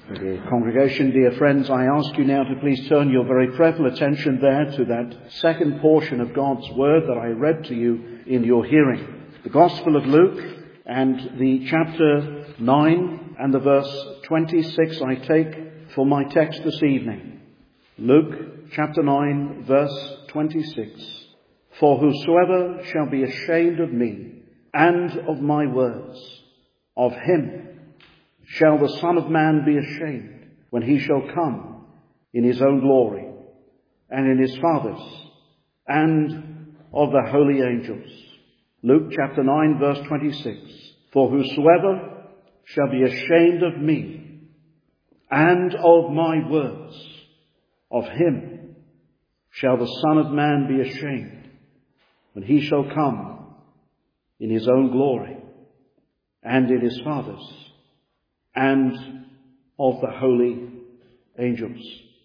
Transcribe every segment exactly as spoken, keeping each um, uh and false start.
Dear congregation, dear friends, I ask you now to please turn your very prayerful attention there to that second portion of God's Word that I read to you in your hearing. The Gospel of Luke and the chapter nine and the verse twenty-six I take for my text this evening. Luke chapter nine verse twenty-six. For whosoever shall be ashamed of me and of my words, of him shall the Son of Man be ashamed when he shall come in his own glory and in his Father's and of the holy angels. Luke chapter nine verse twenty-six. For whosoever shall be ashamed of me and of my words, of him shall the Son of Man be ashamed when he shall come in his own glory and in his Father's and of the holy angels.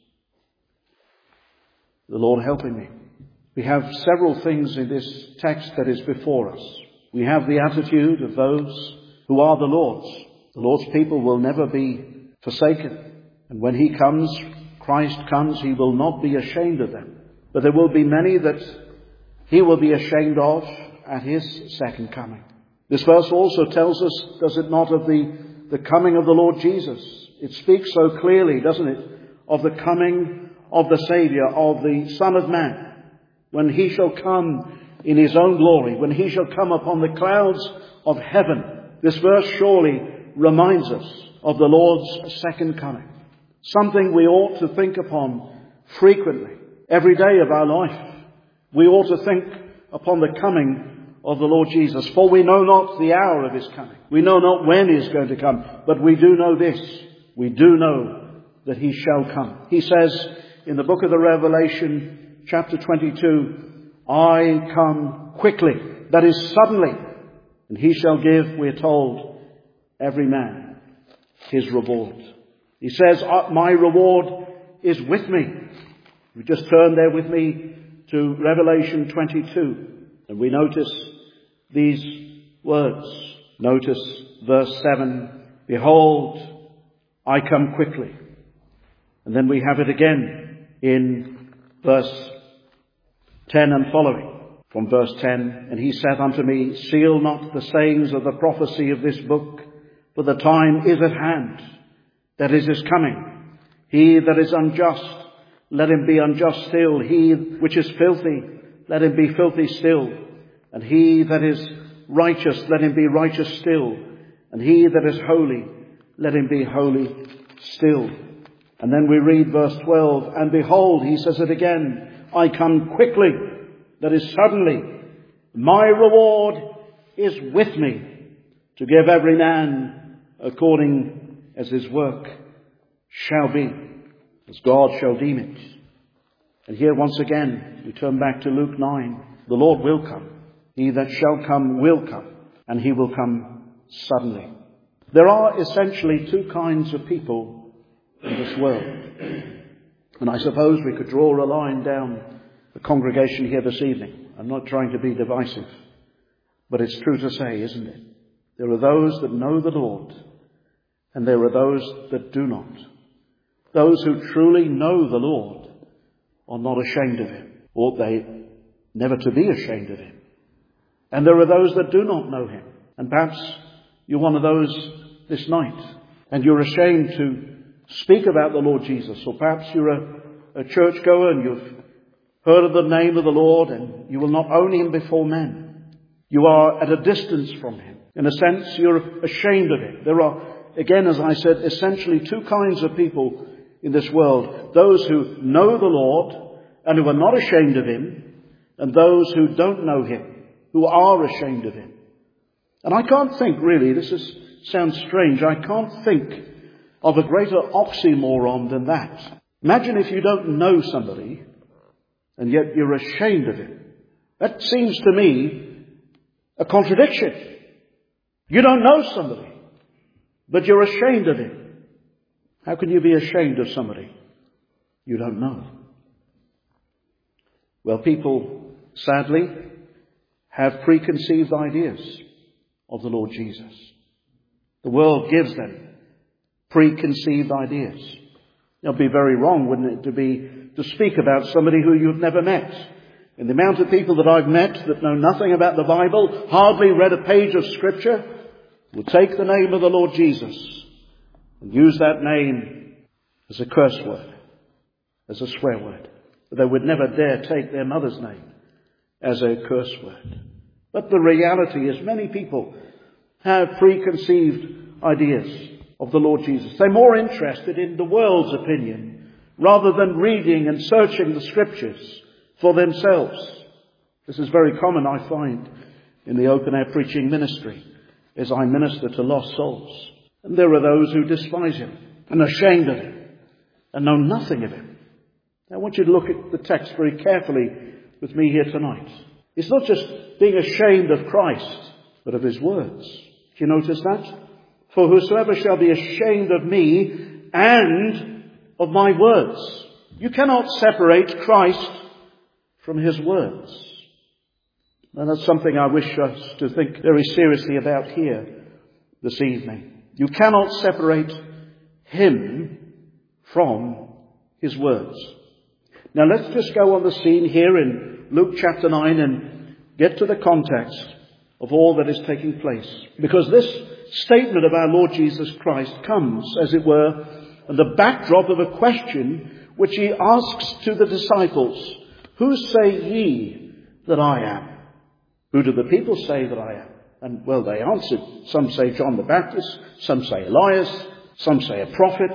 The Lord helping me. We have several things in this text that is before us. We have the attitude of those who are the Lord's. The Lord's people will never be forsaken. And when he comes, Christ comes, he will not be ashamed of them. But there will be many that he will be ashamed of at his second coming. This verse also tells us, does it not, of the The coming of the Lord Jesus. It speaks so clearly, doesn't it, of the coming of the Saviour, of the Son of Man, when he shall come in his own glory, when he shall come upon the clouds of heaven. This verse surely reminds us of the Lord's second coming. Something we ought to think upon frequently, every day of our life. We ought to think upon the coming of the Lord Jesus. For we know not the hour of his coming. We know not when he is going to come. But we do know this. We do know that he shall come. He says in the book of the Revelation, chapter twenty-two, I come quickly. That is suddenly. And he shall give, we're told, every man his reward. He says, my reward is with me. We just turn there with me to Revelation twenty-two. And we notice these words. Notice verse seven. Behold, I come quickly. And then we have it again in verse ten and following. From verse ten, and he saith unto me, seal not the sayings of the prophecy of this book, for the time is at hand, that is, is coming. He that is unjust, let him be unjust still. He which is filthy, let him be filthy still. And he that is righteous, let him be righteous still. And he that is holy, let him be holy still. And then we read verse twelve, and behold, he says it again, I come quickly, that is suddenly. My reward is with me, to give every man according as his work shall be, as God shall deem it. And here once again, we turn back to Luke nine. The Lord will come. He that shall come will come, and he will come suddenly. There are essentially two kinds of people in this world. And I suppose we could draw a line down the congregation here this evening. I'm not trying to be divisive, but it's true to say, isn't it? There are those that know the Lord, and there are those that do not. Those who truly know the Lord are not ashamed of him, ought they never to be ashamed of him. And there are those that do not know him. And perhaps you're one of those this night, and you're ashamed to speak about the Lord Jesus. Or perhaps you're a, a churchgoer and you've heard of the name of the Lord, and you will not own him before men. You are at a distance from him. In a sense, you're ashamed of him. There are, again, as I said, essentially two kinds of people in this world. Those who know the Lord and who are not ashamed of him, and those who don't know him, who are ashamed of him. And I can't think, really, this is, sounds strange, I can't think of a greater oxymoron than that. Imagine if you don't know somebody, and yet you're ashamed of him. That seems to me a contradiction. You don't know somebody, but you're ashamed of him. How can you be ashamed of somebody you don't know? Well, people, sadly, have preconceived ideas of the Lord Jesus. The world gives them preconceived ideas. It would be very wrong, wouldn't it, to be to speak about somebody who you've never met. And the amount of people that I've met that know nothing about the Bible, hardly read a page of Scripture, will take the name of the Lord Jesus and use that name as a curse word, as a swear word. But they would never dare take their mother's name as a curse word. But the reality is many people have preconceived ideas of the Lord Jesus. They're more interested in the world's opinion rather than reading and searching the Scriptures for themselves. This is very common, I find, in the open-air preaching ministry as I minister to lost souls. And there are those who despise him and are ashamed of him and know nothing of him. I want you to look at the text very carefully with me here tonight. It's not just being ashamed of Christ, but of his words. Do you notice that? For whosoever shall be ashamed of me and of my words. You cannot separate Christ from his words. And that's something I wish us to think very seriously about here this evening. You cannot separate him from his words. Now let's just go on the scene here in Luke chapter nine and get to the context of all that is taking place. Because this statement of our Lord Jesus Christ comes, as it were, in the backdrop of a question which he asks to the disciples. Who say ye that I am? Who do the people say that I am? And, well, they answered. Some say John the Baptist, some say Elias, some say a prophet.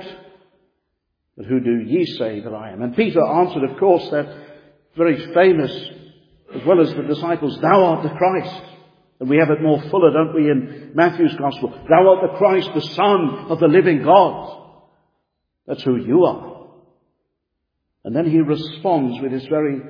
But who do ye say that I am? And Peter answered, of course, that very famous, as well as the disciples, thou art the Christ. And we have it more fuller, don't we, in Matthew's Gospel. Thou art the Christ, the Son of the living God. That's who you are. And then he responds with his very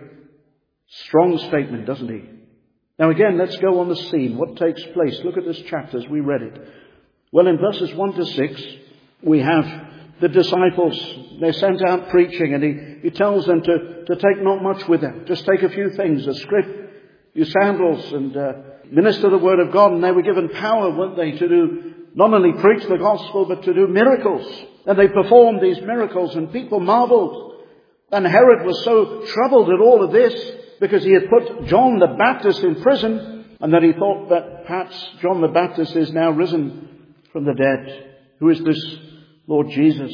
strong statement, doesn't he? Now again, let's go on the scene. What takes place? Look at this chapter as we read it. Well, in verses one to six, we have the disciples. They're sent out preaching, and he, he tells them to, to take not much with them. Just take a few things, a scrip, your sandals, and uh, minister the word of God. And they were given power, weren't they, to do, not only preach the gospel, but to do miracles. And they performed these miracles, and people marveled. And Herod was so troubled at all of this, because he had put John the Baptist in prison, and that he thought that perhaps John the Baptist is now risen from the dead. Who is this Lord Jesus?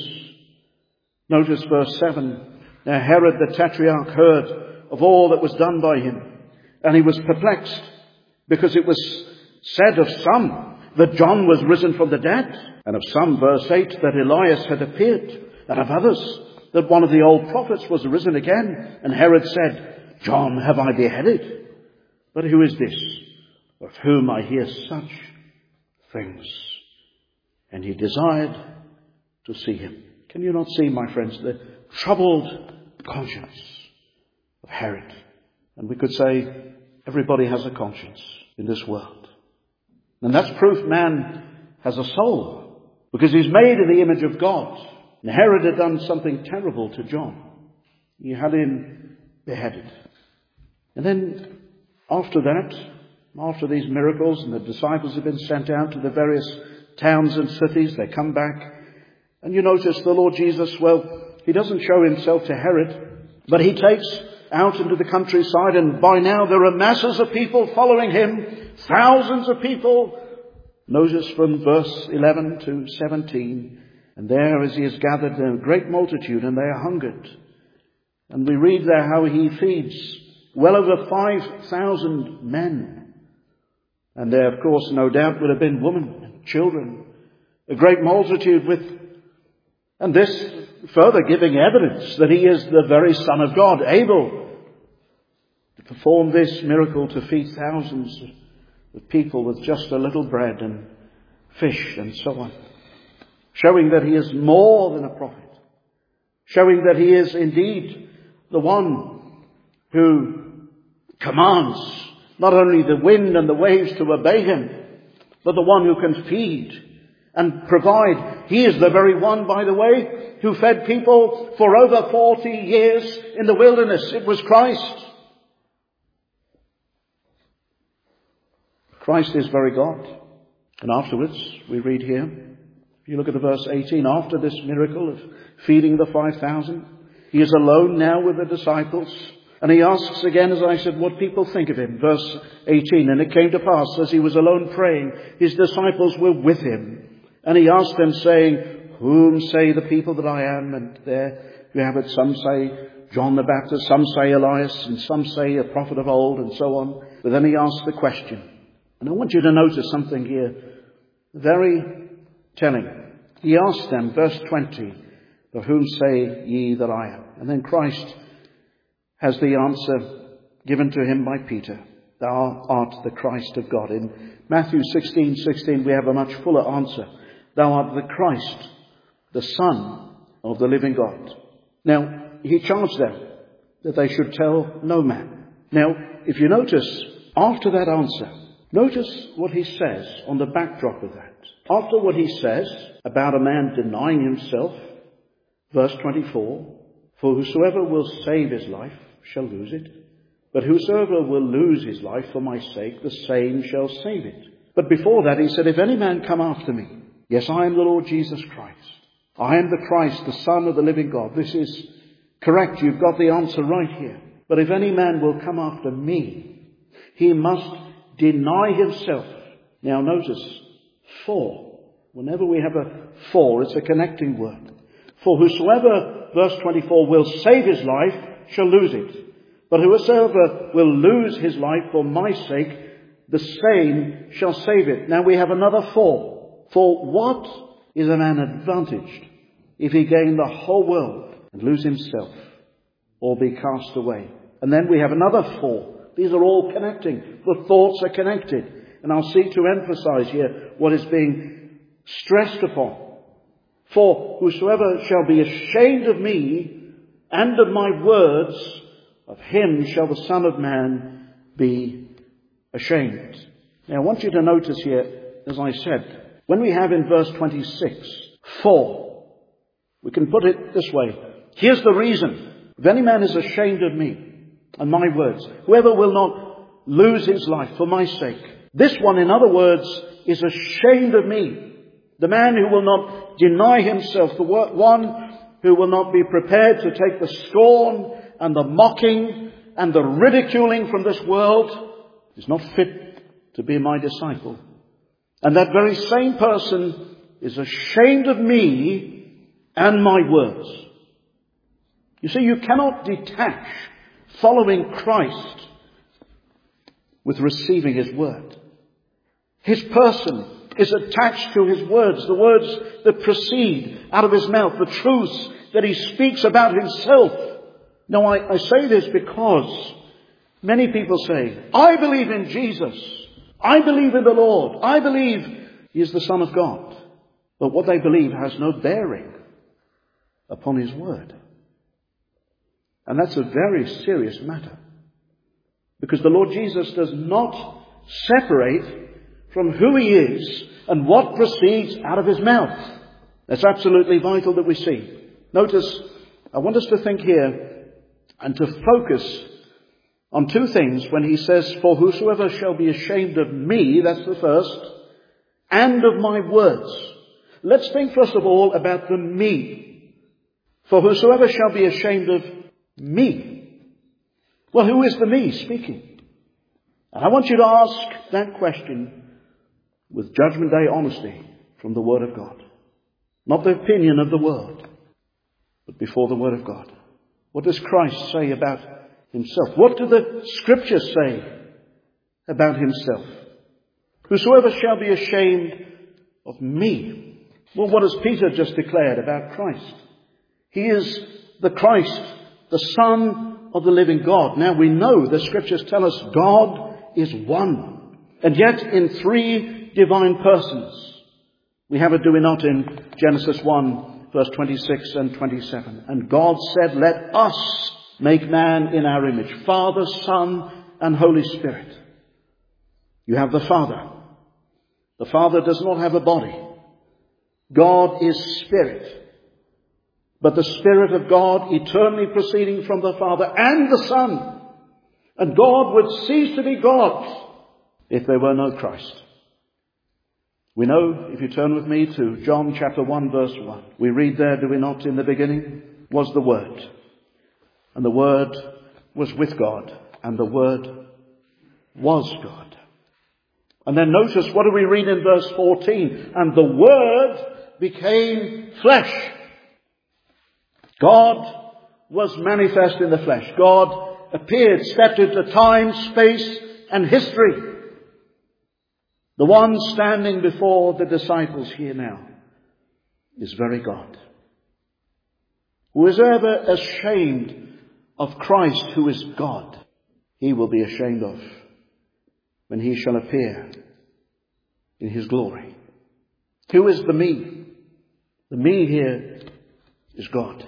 Notice verse seven. Now Herod the Tetrarch heard of all that was done by him, and he was perplexed, because it was said of some that John was risen from the dead, and of some, verse eight, that Elias had appeared, and of others that one of the old prophets was risen again. And Herod said, John have I beheaded, but who is this of whom I hear such things? And he desired to see him. Can you not see, my friends, the troubled conscience of Herod? And we could say everybody has a conscience in this world. And that's proof man has a soul, because he's made in the image of God. And Herod had done something terrible to John. He had him beheaded. And then after that, after these miracles, and the disciples have been sent out to the various towns and cities, they come back. And you notice the Lord Jesus, well, he doesn't show himself to Herod, but he takes out into the countryside, and by now there are masses of people following him, thousands of people. Notice from verse eleven to seventeen, and there as he has gathered a great multitude, and they are hungered. And we read there how he feeds well over five thousand men. And there, of course, no doubt would have been women and children, a great multitude with, and this further giving evidence that he is the very Son of God, able to perform this miracle to feed thousands of people with just a little bread and fish and so on. Showing that he is more than a prophet. Showing that he is indeed the one who commands not only the wind and the waves to obey him, but the one who can feed and provide. He is the very one, by the way, who fed people for over forty years in the wilderness. It was Christ. Christ is very God. And afterwards, we read here, If you look at the verse eighteen, after this miracle of feeding the five thousand, he is alone now with the disciples. And he asks again, as I said, what people think of him. Verse eighteen, and it came to pass, as he was alone praying, his disciples were with him. And he asked them, saying, whom say the people that I am? And there you have it. Some say John the Baptist, some say Elias, and some say a prophet of old, and so on. But then he asks the question. And I want you to notice something here very telling. He asked them, verse twenty, of whom say ye that I am? And then Christ has the answer given to him by Peter. Thou art the Christ of God. In Matthew sixteen sixteen we have a much fuller answer. Thou art the Christ, the Son of the living God. Now, he charged them that they should tell no man. Now, if you notice, after that answer, notice what he says on the backdrop of that. After what he says about a man denying himself, verse twenty-four, for whosoever will save his life shall lose it. But whosoever will lose his life for my sake, the same shall save it. But before that he said, if any man come after me, yes, I am the Lord Jesus Christ. I am the Christ, the Son of the living God. This is correct. You've got the answer right here. But if any man will come after me, he must deny himself. Now notice, for. Whenever we have a for, it's a connecting word. For whosoever, verse twenty-four, will save his life shall lose it. But whosoever will lose his life for my sake, the same shall save it. Now we have another for. For what is a man advantaged if he gain the whole world and lose himself or be cast away? And then we have another for. These are all connecting. The thoughts are connected. And I'll seek to emphasize here what is being stressed upon. For whosoever shall be ashamed of me and of my words, of him shall the Son of Man be ashamed. Now I want you to notice here, as I said, when we have in verse twenty-six, for, we can put it this way. Here's the reason. If any man is ashamed of me and my words, whoever will not lose his life for my sake. This one, in other words, is ashamed of me. The man who will not deny himself, the one who will not be prepared to take the scorn and the mocking and the ridiculing from this world, is not fit to be my disciple. And that very same person is ashamed of me and my words. You see, you cannot detach following Christ with receiving his word. His person is attached to his words, the words that proceed out of his mouth, the truths that he speaks about himself. Now, I, I say this because many people say, I believe in Jesus. I believe in the Lord. I believe he is the Son of God. But what they believe has no bearing upon his word. And that's a very serious matter. Because the Lord Jesus does not separate from who he is and what proceeds out of his mouth. That's absolutely vital that we see. Notice, I want us to think here and to focus on two things when he says, for whosoever shall be ashamed of me, that's the first, and of my words. Let's think first of all about the me. For whosoever shall be ashamed of me. Well, who is the me speaking? And I want you to ask that question with Judgment Day honesty from the Word of God. Not the opinion of the world, but before the Word of God. What does Christ say about himself? What do the Scriptures say about himself? Whosoever shall be ashamed of me. Well, what has Peter just declared about Christ? He is the Christ, the Son of the living God. Now we know the Scriptures tell us God is one. And yet in three divine persons. We have it, do we not, in Genesis one, verse twenty-six and twenty-seven. And God said, let us make man in our image, Father, Son, and Holy Spirit. You have the Father. The Father does not have a body. God is Spirit. But the Spirit of God eternally proceeding from the Father and the Son. And God would cease to be God if there were no Christ. We know, if you turn with me to John chapter one verse one, we read there, do we not, in the beginning was the Word, and the Word was with God, and the Word was God. And then notice, what do we read in verse fourteen? And the Word became flesh. God was manifest in the flesh. God appeared, stepped into time, space, and history. The one standing before the disciples here now is very God. Who is ever ashamed of Christ, who is God, he will be ashamed of when he shall appear in his glory. Who is the me? The me here is God.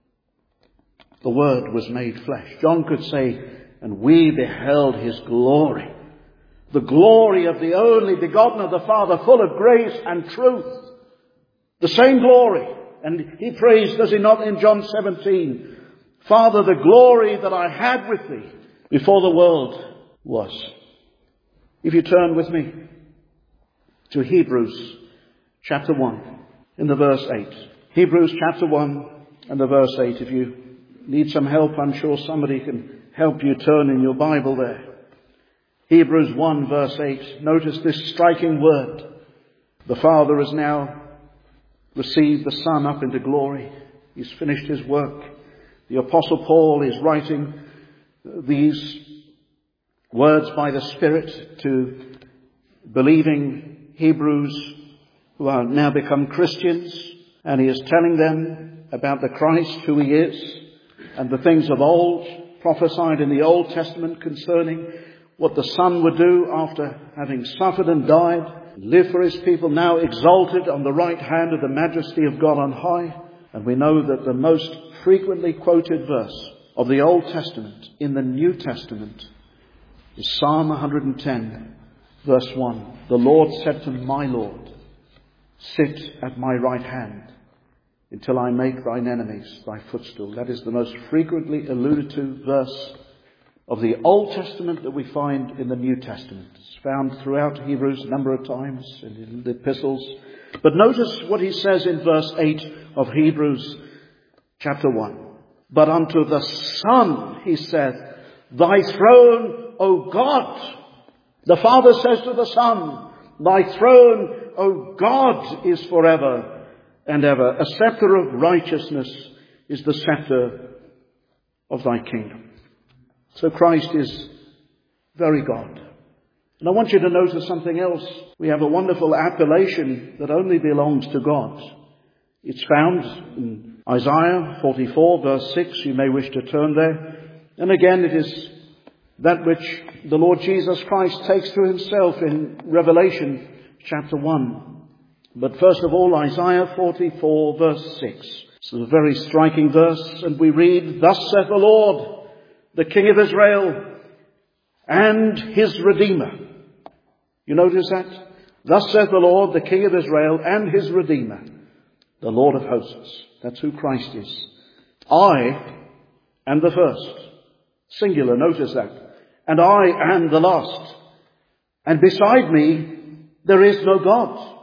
The Word was made flesh. John could say, and we beheld his glory. The glory of the only begotten of the Father, full of grace and truth. The same glory. And he prays, does he not, in John seventeen, Father, the glory that I had with thee before the world was. If you turn with me to Hebrews chapter one, in the verse eight. Hebrews chapter one and the verse eight. If you need some help, I'm sure somebody can help you turn in your Bible there. Hebrews one verse eight. Notice this striking word. The Father has now received the Son up into glory. He's finished his work. The Apostle Paul is writing these words by the Spirit to believing Hebrews who are now become Christians. And he is telling them about the Christ, who he is, and the things of old prophesied in the Old Testament concerning what the Son would do after having suffered and died, lived for his people, now exalted on the right hand of the majesty of God on high. And we know that the most frequently quoted verse of the Old Testament in the New Testament is Psalm one hundred ten, verse one. The Lord said to my Lord, sit at my right hand until I make thine enemies thy footstool. That is the most frequently alluded to verse of the Old Testament that we find in the New Testament. It's found throughout Hebrews a number of times and in the epistles. But notice what he says in verse eight of Hebrews chapter one. But unto the Son he saith, thy throne, O God. The Father says to the Son, thy throne, O God, is forever and ever. A scepter of righteousness is the scepter of thy kingdom. So Christ is very God. And I want you to notice something else. We have a wonderful appellation that only belongs to God. It's found in Isaiah forty-four verse six. You may wish to turn there. And again, it is that which the Lord Jesus Christ takes to himself in Revelation chapter one. But first of all, Isaiah forty-four verse six. It's a very striking verse, and we read, thus saith the Lord, the King of Israel and his Redeemer. You notice that? Thus saith the Lord, the King of Israel and his Redeemer, the Lord of hosts. That's who Christ is. I am the first. Singular, notice that. And I am the last. And beside me there is no God.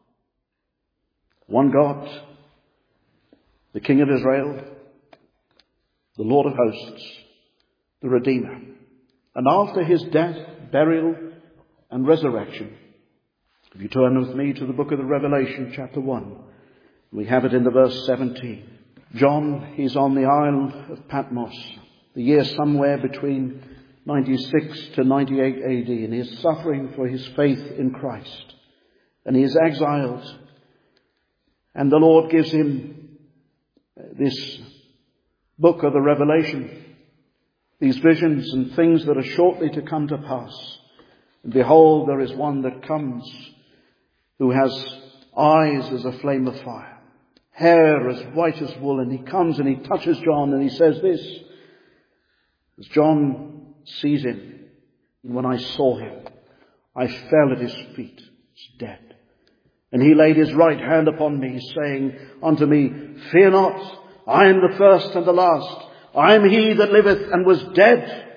One God, the King of Israel, the Lord of hosts, the Redeemer. And after his death, burial, and resurrection, if you turn with me to the book of the Revelation, chapter one, we have it in the verse seventeen. John, he's on the isle of Patmos, the year somewhere between ninety-six to ninety-eight A D, and he is suffering for his faith in Christ. And he is exiled. And the Lord gives him this book of the Revelation, these visions and things that are shortly to come to pass. And behold, there is one that comes who has eyes as a flame of fire, hair as white as wool, and he comes and he touches John and he says this, as John sees him, and when I saw him, I fell at his feet as dead. And he laid his right hand upon me, saying unto me, fear not, I am the first and the last. I am he that liveth and was dead.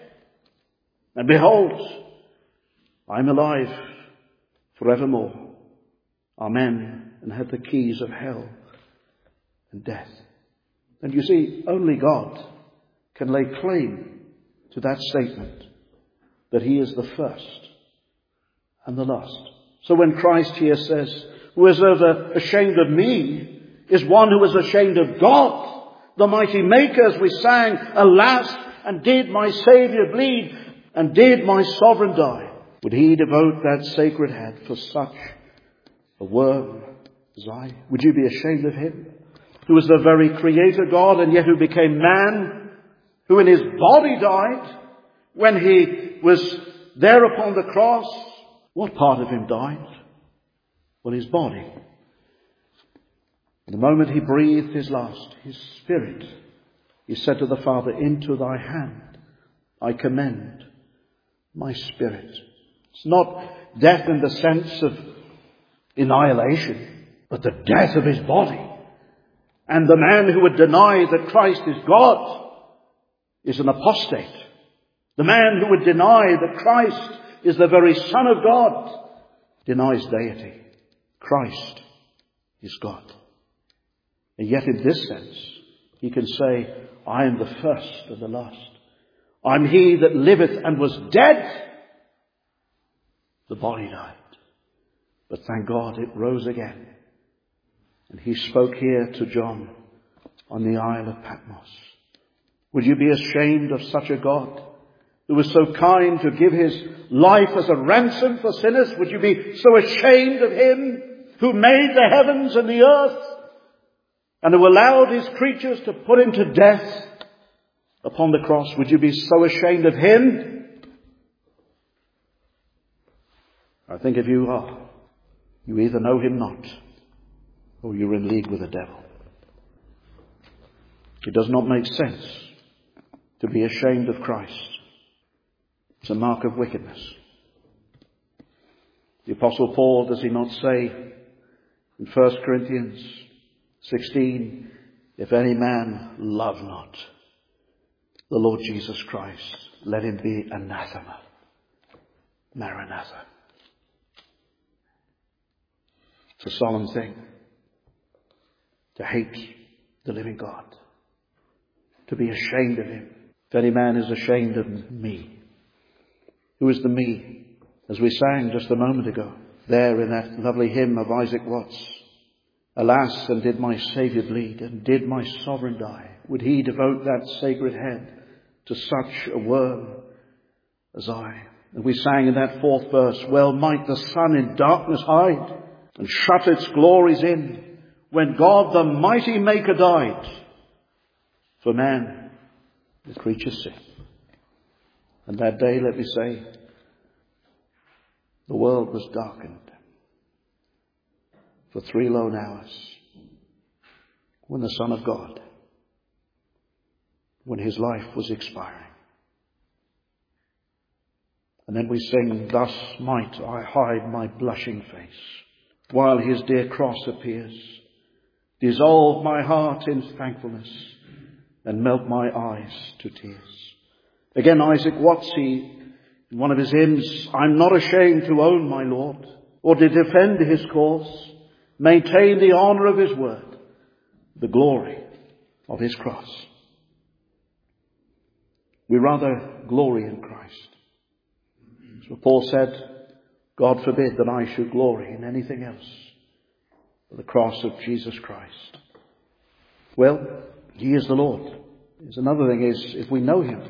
And behold, I am alive forevermore. Amen, and had the keys of hell and death. And you see, only God can lay claim to that statement, that he is the first and the last. So when Christ here says, who is ever ashamed of me is one who is ashamed of God, the mighty Maker, as we sang, alas, and did my Saviour bleed, and did my Sovereign die? Would he devote that sacred head for such a worm as I? Would you be ashamed of him, who was the very Creator God, and yet who became man, who in his body died when he was there upon the cross? What part of him died? Well, his body. The moment he breathed his last, his spirit, he said to the Father, into thy hand I commend my spirit. It's not death in the sense of annihilation, but the death of his body. And the man who would deny that Christ is God is an apostate. The man who would deny that Christ is the very Son of God denies deity. Christ is God. And yet in this sense, he can say, I am the first and the last. I'm he that liveth and was dead. The body died. But thank God it rose again. And he spoke here to John on the Isle of Patmos. Would you be ashamed of such a God who was so kind to give his life as a ransom for sinners? Would you be so ashamed of him who made the heavens and the earth and who allowed his creatures to put him to death upon the cross? Would you be so ashamed of him? I think if you are, you either know him not, or you're in league with the devil. It does not make sense to be ashamed of Christ. It's a mark of wickedness. The Apostle Paul, does he not say in First Corinthians sixteen, if any man love not the Lord Jesus Christ, let him be anathema. Maranatha. It's a solemn thing to hate the living God, to be ashamed of him. If any man is ashamed of me, who is the me? As we sang just a moment ago, there in that lovely hymn of Isaac Watts, alas, and did my Saviour bleed, and did my Sovereign die? Would he devote that sacred head to such a worm as I? And we sang in that fourth verse, well might the sun in darkness hide, and shut its glories in, when God the mighty Maker died for man, the creature's sin. And that day, let me say, the world was darkened for three lone hours when the Son of God, when his life was expiring. And then we sing, thus might I hide my blushing face, while his dear cross appears, dissolve my heart in thankfulness, and melt my eyes to tears. Again, Isaac Watts, he, in one of his hymns, I'm not ashamed to own my Lord, or to defend his cause, maintain the honour of his word, the glory of his cross. We rather glory in Christ. So Paul said, God forbid that I should glory in anything else but the cross of Jesus Christ. Well, he is the Lord. There's another thing is, if we know him,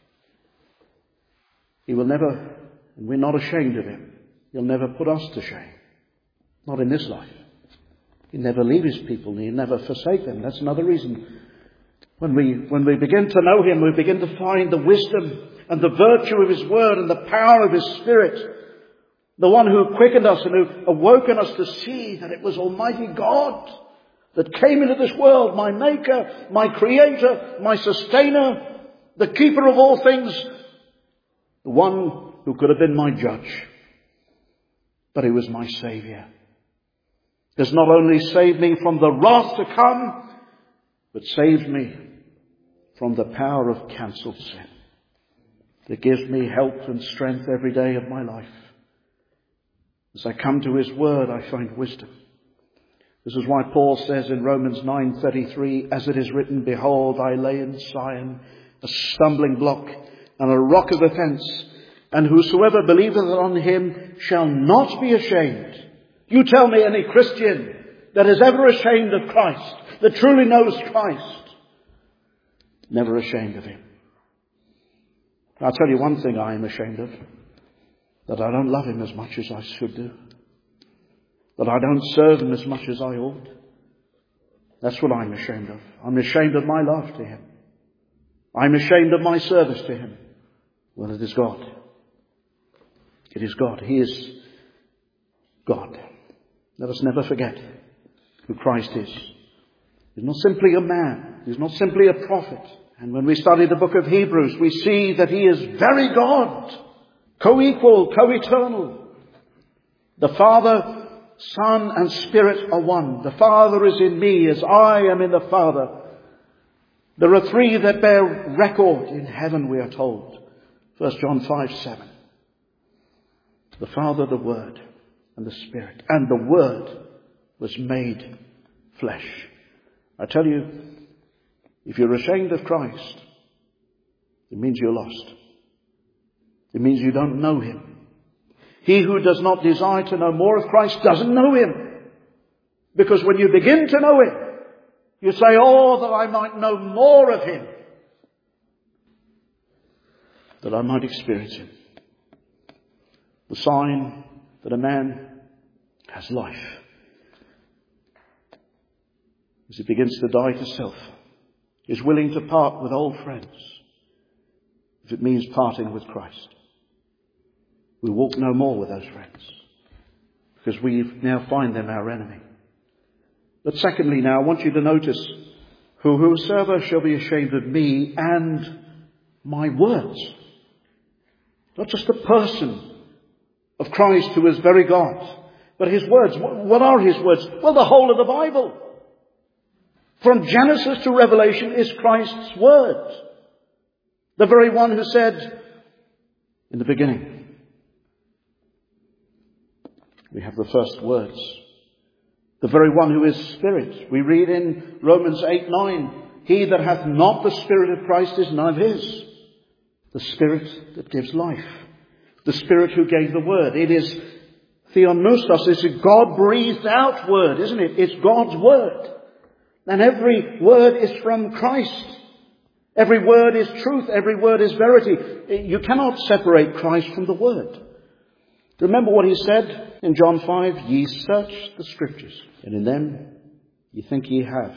he will never, and we're not ashamed of him, he'll never put us to shame. Not in this life. He'll never leave his people, and he'll never forsake them. That's another reason. When we, when we begin to know him, we begin to find the wisdom and the virtue of his word and the power of his Spirit. The one who quickened us and who awoken us to see that it was Almighty God that came into this world, my Maker, my Creator, my Sustainer, the Keeper of all things, the one who could have been my judge, but he was my Saviour. Has not only saved me from the wrath to come, but saved me from the power of cancelled sin, that gives me help and strength every day of my life. As I come to his word, I find wisdom. This is why Paul says in Romans nine thirty-three, as it is written, behold, I lay in Zion a stumbling block and a rock of offence, and whosoever believeth on him shall not be ashamed. You tell me any Christian that is ever ashamed of Christ, that truly knows Christ, never ashamed of him. I'll tell you one thing I am ashamed of, that I don't love him as much as I should do, that I don't serve him as much as I ought. That's what I'm ashamed of. I'm ashamed of my love to him. I'm ashamed of my service to him. Well, it is God. It is God. He is God. Let us never forget who Christ is. He's not simply a man. He's not simply a prophet. And when we study the book of Hebrews, we see that he is very God, co-equal, co-eternal. The Father, Son, and Spirit are one. The Father is in me as I am in the Father. There are three that bear record in heaven, we are told. First John five seven. The Father, the Word, and the Spirit. And the Word was made flesh. I tell you, if you're ashamed of Christ, it means you're lost. It means you don't know him. He who does not desire to know more of Christ doesn't know him. Because when you begin to know him, you say, oh, that I might know more of him, that I might experience him. The sign that a man has life as he begins to die to self, is willing to part with old friends, if it means parting with Christ. We walk no more with those friends, because we now find them our enemy. But secondly now, I want you to notice, who whosoever shall be ashamed of me and my words. Not just the person of Christ who is very God, but his words. What are his words? Well, the whole of the Bible. From Genesis to Revelation is Christ's word. The very one who said, in the beginning, we have the first words. The very one who is Spirit. We read in Romans eight nine, he that hath not the Spirit of Christ is none of his. The Spirit that gives life. The Spirit who gave the word. It is theopneustos. It's a God-breathed out word, isn't it? It's God's word. And every word is from Christ. Every word is truth. Every word is verity. You cannot separate Christ from the word. Remember what he said in John five, ye search the scriptures, and in them ye think ye have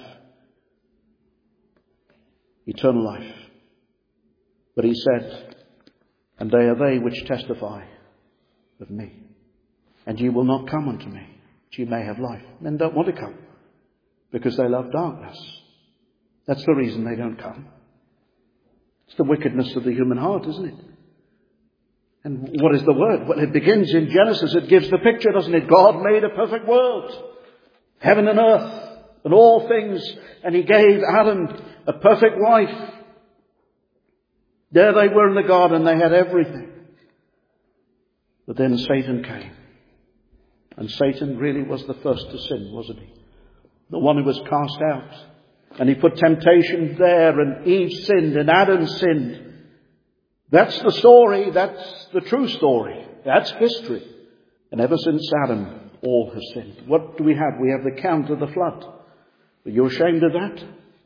eternal life. But he said, and they are they which testify of me. And ye will not come unto me, that ye may have life. Men don't want to come, because they love darkness. That's the reason they don't come. It's the wickedness of the human heart, isn't it? And what is the word? Well, it begins in Genesis. It gives the picture, doesn't it? God made a perfect world. Heaven and earth and all things. And he gave Adam a perfect wife. There they were in the garden. They had everything. But then Satan came. And Satan really was the first to sin, wasn't he? The one who was cast out. And he put temptation there, and Eve sinned and Adam sinned. That's the story. That's the true story. That's history. And ever since Adam, all has sinned. What do we have? We have the count of the flood. Are you ashamed of that?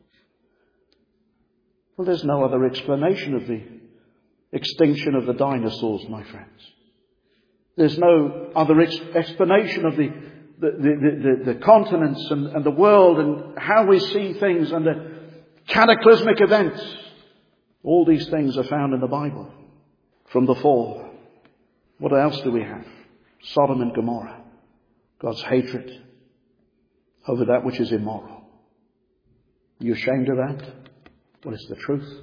Well, there's no other explanation of the extinction of the dinosaurs, my friends. There's no other ex- explanation of the the, the, the, the continents and, and the world and how we see things and the cataclysmic events. All these things are found in the Bible from the fall. What else do we have? Sodom and Gomorrah. God's hatred over that which is immoral. Are you ashamed of that? What is the truth?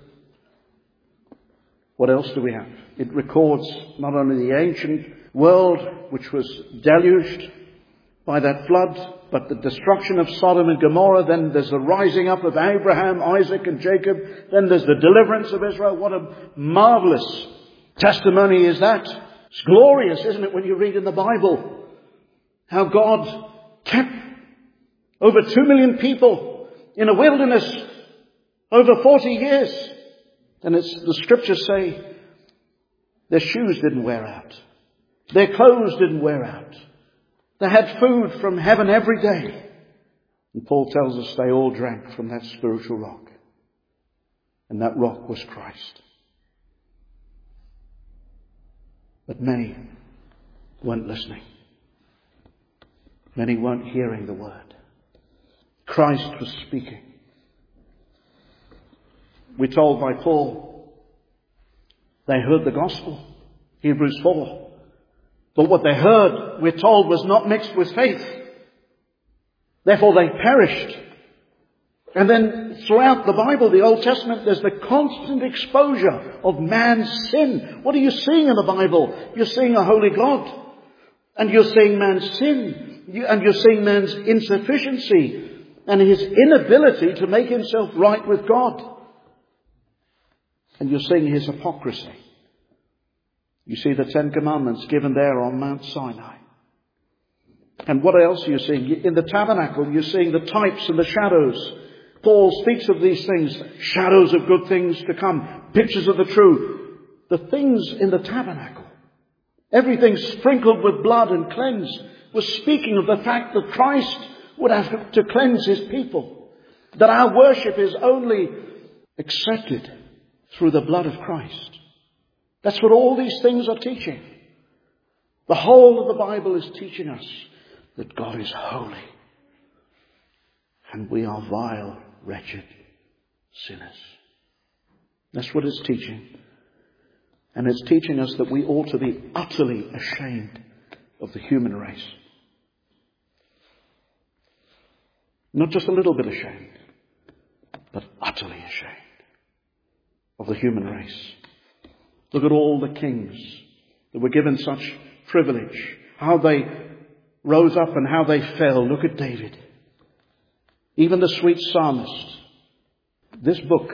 What else do we have? It records not only the ancient world which was deluged by that flood, but the destruction of Sodom and Gomorrah. Then there's the rising up of Abraham, Isaac and Jacob. Then there's the deliverance of Israel. What a marvelous testimony is that. It's glorious, isn't it, when you read in the Bible How God kept over two million people in a wilderness over forty years. And it's, the scriptures say their shoes didn't wear out. Their clothes didn't wear out. They had food from heaven every day. And Paul tells us they all drank from that spiritual rock. And that rock was Christ. But many weren't listening. Many weren't hearing the word. Christ was speaking. We're told by Paul, they heard the gospel. Hebrews four. But what they heard, we're told, was not mixed with faith. Therefore they perished. And then throughout the Bible, the Old Testament, there's the constant exposure of man's sin. What are you seeing in the Bible? You're seeing a holy God. And you're seeing man's sin. You, and you're seeing man's insufficiency and his inability to make himself right with God. And you're seeing his hypocrisy. You see the Ten Commandments given there on Mount Sinai. And what else are you seeing? In the tabernacle, you're seeing the types and the shadows. Paul speaks of these things, shadows of good things to come, pictures of the true. The things in the tabernacle, everything sprinkled with blood and cleansed, was speaking of the fact that Christ would have to cleanse his people. That our worship is only accepted through the blood of Christ. That's what all these things are teaching. The whole of the Bible is teaching us that God is holy. And we are vile, wretched sinners. That's what it's teaching. And it's teaching us that we ought to be utterly ashamed of the human race. Not just a little bit ashamed, but utterly ashamed of the human race. Look at all the kings that were given such privilege, how they rose up and how they fell. Look at David. Even the sweet psalmist. This book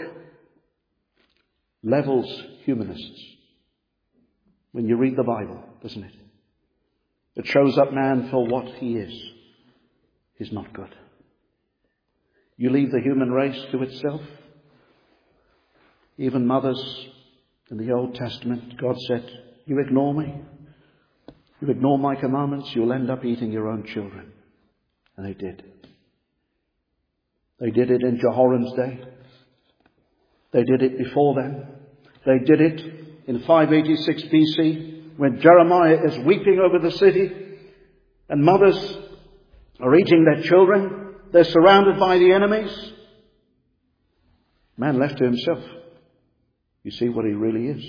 levels humanists when you read the Bible, doesn't it? It shows up man for what he is. He's not good. You leave the human race to itself. Even mothers in the Old Testament, God said, you ignore me, you ignore my commandments, you'll end up eating your own children. And they did. They did it in Jehoram's day. They did it before then. They did it in five eighty-six B C when Jeremiah is weeping over the city and mothers are eating their children. They're surrounded by the enemies. Man left to himself. You see what he really is.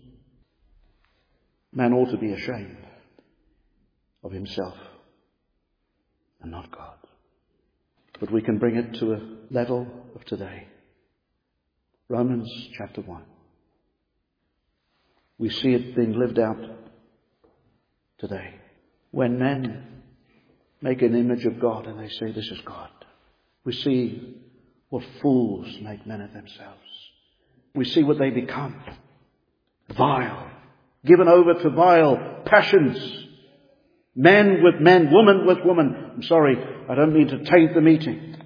Man ought to be ashamed of himself and not God. But we can bring it to a level of today. Romans chapter one. We see it being lived out today. When men make an image of God and they say this is God. We see what fools make men of themselves. We see what they become. Vile. Given over to vile passions. Men with men, woman with woman. I'm sorry, I don't mean to taint the meeting.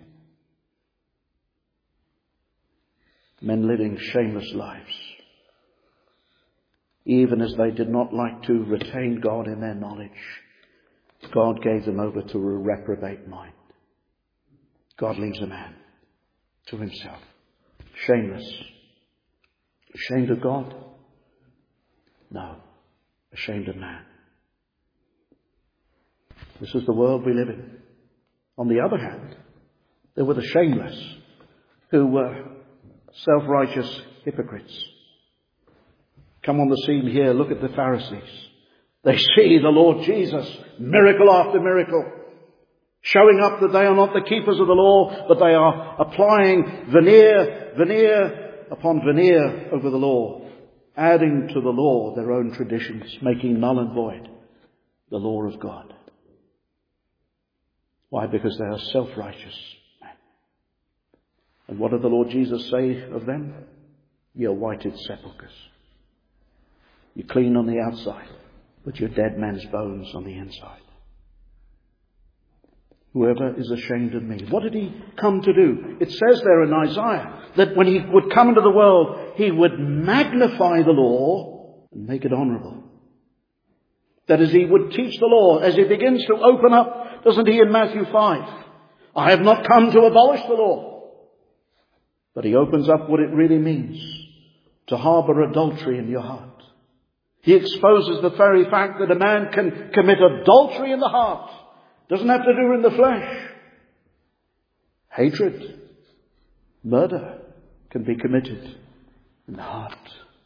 Men living shameless lives. Even as they did not like to retain God in their knowledge, God gave them over to a reprobate mind. God leaves a man to himself. Shameless. Ashamed of God? No. Ashamed of man. This is the world we live in. On the other hand, there were the shameless who were self-righteous hypocrites. Come on the scene here. Look at the Pharisees. They see the Lord Jesus, miracle after miracle, showing up that they are not the keepers of the law, but they are applying veneer, veneer upon veneer over the law, adding to the law their own traditions, making null and void the law of God. Why? Because they are self-righteous men. And what did the Lord Jesus say of them? You're whited sepulchres. You're clean on the outside, but you're dead men's bones on the inside. whoever is ashamed of me. What did he come to do? It says there in Isaiah that when he would come into the world, he would magnify the law and make it honourable. That as he would teach the law, as he begins to open up, doesn't he, in Matthew five? I have not come to abolish the law. But he opens up what it really means to harbour adultery in your heart. He exposes the very fact that a man can commit adultery in the heart. Doesn't have to do it in the flesh. Hatred, murder can be committed in the heart.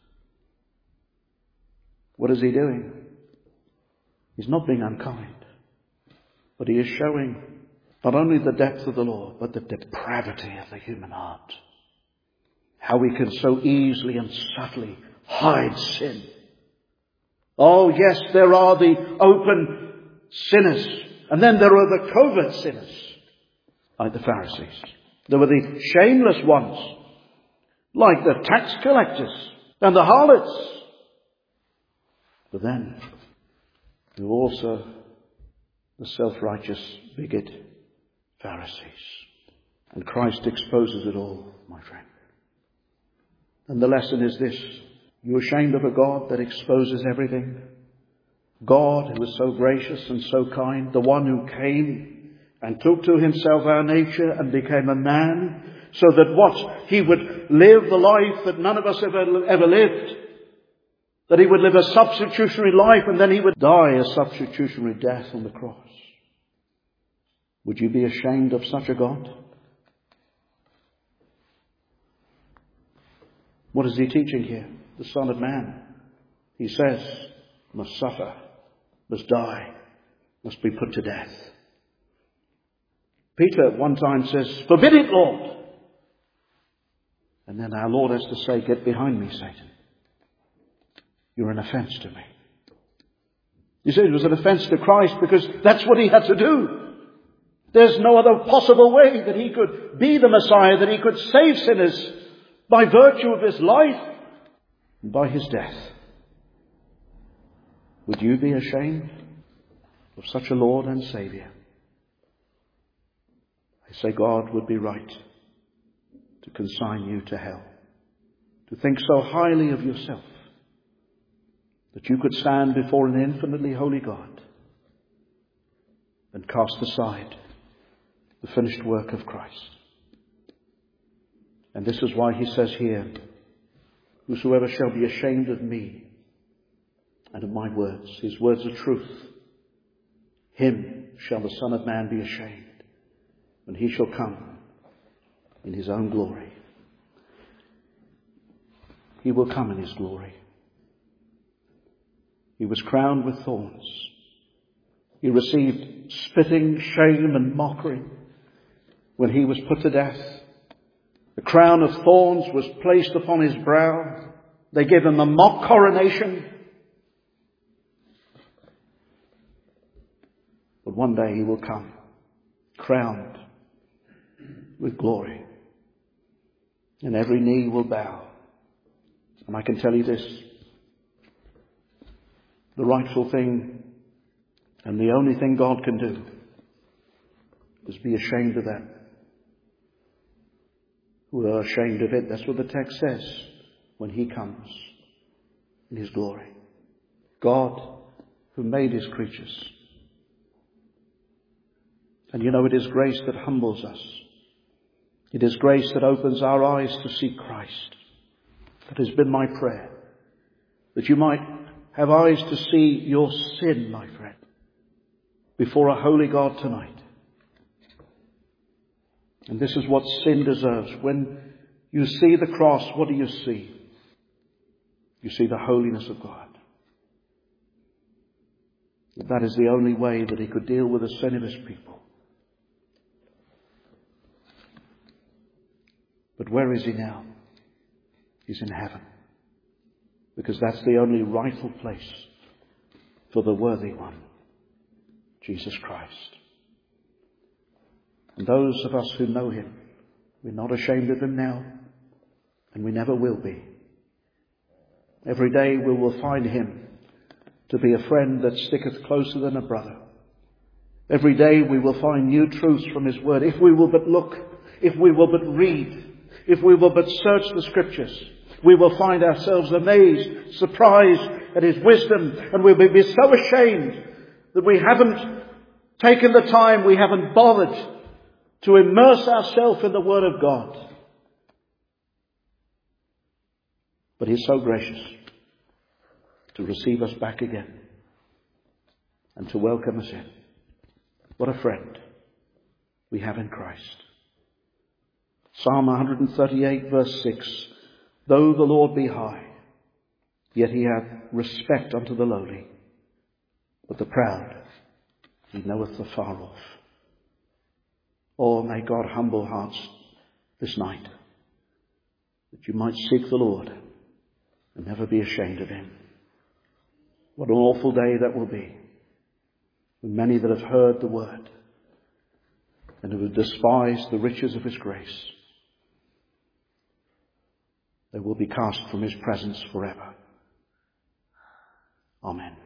What is he doing? He's not being unkind, but he is showing not only the depth of the law, but the depravity of the human heart. How we can so easily and subtly hide sin. Oh yes, there are the open sinners, and then there are the covert sinners, like the Pharisees. There were the shameless ones, like the tax collectors and the harlots. But then there were also the self-righteous bigot Pharisees. And Christ exposes it all, my friend. And the lesson is this. You're ashamed of a God that exposes everything. God who is so gracious and so kind. The one who came and took to himself our nature and became a man. So that what? He would live the life that none of us ever, ever lived. That he would live a substitutionary life and then he would die a substitutionary death on the cross. Would you be ashamed of such a God? What is he teaching here? The Son of Man, he says, must suffer, must die, must be put to death. Peter at one time says, forbid it, Lord. And then our Lord has to say, get behind me, Satan. You're an offence to me. You see, it was an offence to Christ because that's what he had to do. There's no other possible way that he could be the Messiah, that he could save sinners by virtue of his life and by his death. Would you be ashamed of such a Lord and Saviour? I say God would be right to consign you to hell, to think so highly of yourself that you could stand before an infinitely holy God and cast aside the finished work of Christ. And this is why he says here, whosoever shall be ashamed of me and of my words, his words are truth, him shall the Son of Man be ashamed when he shall come in his own glory. He will come in his glory. He was crowned with thorns. He received spitting, shame and mockery when he was put to death. The crown of thorns was placed upon his brow. They gave him a mock coronation. But one day he will come, crowned with glory. And every knee will bow. And I can tell you this, the rightful thing and the only thing God can do is be ashamed of that. Who are ashamed of it. That's what the text says when he comes in his glory. God who made his creatures. And you know, it is grace that humbles us. It is grace that opens our eyes to see Christ. That has been my prayer. That you might have eyes to see your sin, my friend, before a holy God tonight. And this is what sin deserves. When you see the cross, what do you see? You see the holiness of God. That is the only way that he could deal with the sin of his people. But where is he now? He's in heaven. Because that's the only rightful place for the worthy one, Jesus Christ. And those of us who know him, we're not ashamed of him now, and we never will be. Every day we will find him to be a friend that sticketh closer than a brother. Every day we will find new truths from His Word. If we will but look, if we will but read, if we will but search the Scriptures, we will find ourselves amazed, surprised at His wisdom, and we'll be so ashamed that we haven't taken the time, we haven't bothered to immerse ourselves in the Word of God. But He's so gracious to receive us back again and to welcome us in. What a friend we have in Christ. Psalm one thirty-eight verse six. Though the Lord be high, yet He hath respect unto the lowly, but the proud He knoweth afar off. Oh, may God humble hearts this night, that you might seek the Lord and never be ashamed of Him. What an awful day that will be, when many that have heard the word and who have despised the riches of His grace, they will be cast from His presence forever. Amen.